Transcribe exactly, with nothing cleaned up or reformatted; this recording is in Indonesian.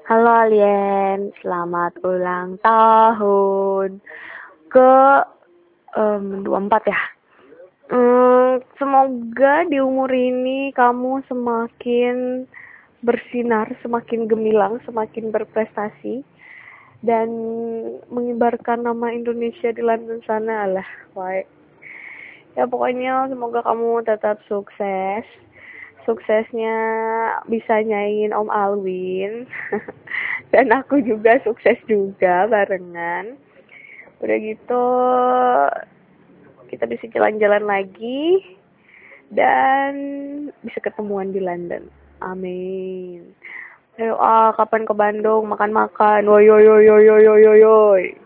Halo Alien, selamat ulang tahun ke em, dua puluh empat ya. Hmm, semoga di umur ini kamu semakin bersinar, semakin gemilang, semakin berprestasi dan mengibarkan nama Indonesia di London sana lah. Baik. Ya pokoknya semoga kamu tetap sukses. Suksesnya bisa nyain Om Alwin. Dan aku juga sukses juga barengan. Udah gitu kita bisa jalan-jalan lagi dan bisa ketemuan di London. Amin. Ayo ah, kapan ke Bandung makan-makan. Woi woi woi woi woi woi.